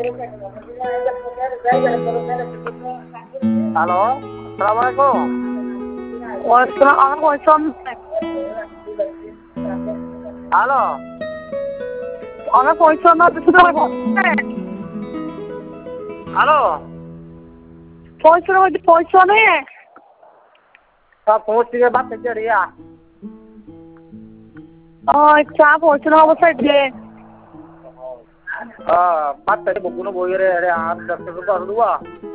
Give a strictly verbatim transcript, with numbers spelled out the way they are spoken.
Hello, আসসালামু আলাইকুম। ওয়ালাইকুম হ্যালো, অনেক পরিশ্রম হ্যালো, পরিশ্রম হচ্ছে পরিশ্রম है सब पहुंच के बात कर रही है। और क्या पहुंचना हो बस जे हाँ, बात करे बुकुनो बोल रहे अरे आप दस रुपये कर दूँगा।